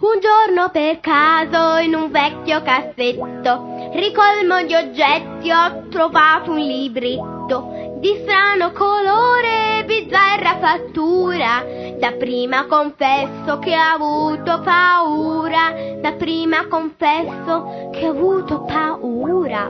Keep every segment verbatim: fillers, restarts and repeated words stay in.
Un giorno per caso in un vecchio cassetto ricolmo di oggetti ho trovato un libretto di strano colore e bizzarra fattura. Dapprima confesso che ho avuto paura, dapprima confesso che ho avuto paura.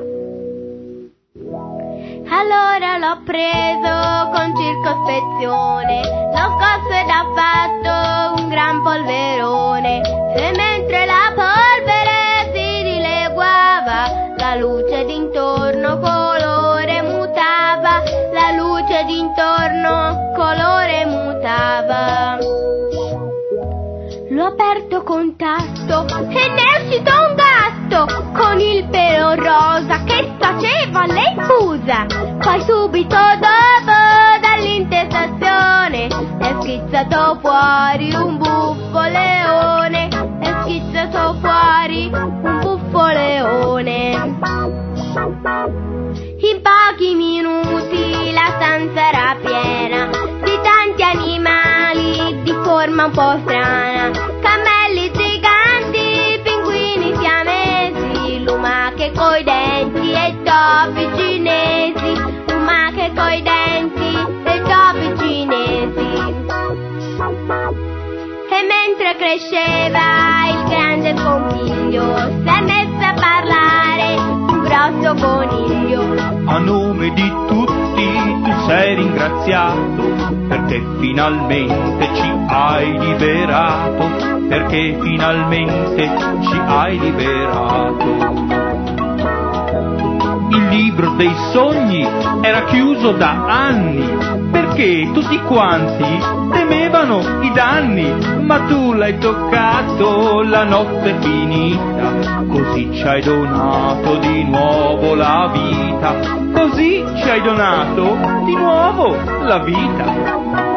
Allora l'ho preso con circospezione, l'ho scosso ed ha fatto un gran polverone. E mentre la polvere si dileguava, la luce d'intorno colore mutava, la luce d'intorno colore mutava. L'ho aperto con tasto e ne è uscito un gatto con il pelo rosa che faceva le fusa. Poi subito dopo dall'intestazione è schizzato fuori un buffo leone, è schizzato fuori un buffo leone. In pochi minuti la stanza era piena di tanti animali di forma un po' strana, cammelli giganti, pinguini siamesi, lumache coi denti e topi cinesi, lumache coi denti e topi cinesi. E mentre cresceva il grande scompiglio si è messo a parlare un grosso coniglio. A nome di tutti tu sei ringraziato, perché finalmente ci hai liberato, perché finalmente ci hai liberato. Il libro dei sogni era chiuso da anni, perché tutti quanti temevano i danni, ma tu l'hai toccato, la notte è finita, così ci hai donato di nuovo la vita, così ci hai donato di nuovo la vita.